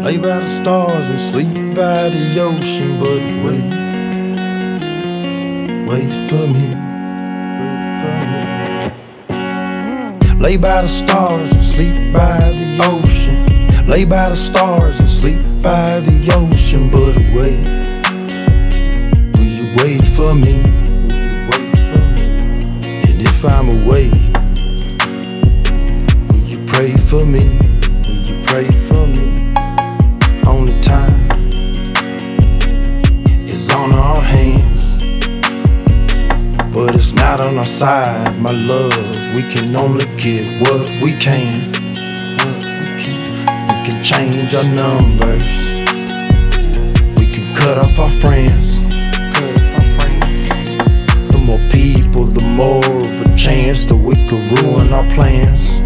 Lay by the stars and sleep by the ocean, but wait for me, wait for me. Lay by the stars and sleep by the ocean. Lay by the stars and sleep by the ocean, but wait. Will you wait for me? Will you wait for me? And if I'm away, will you pray for me? Will you pray for me? Only time is on our hands, but it's not on our side, my love. We can only get what we can. We can change our numbers. We can cut off our friends. The more people, the more of a chance that we could ruin our plans.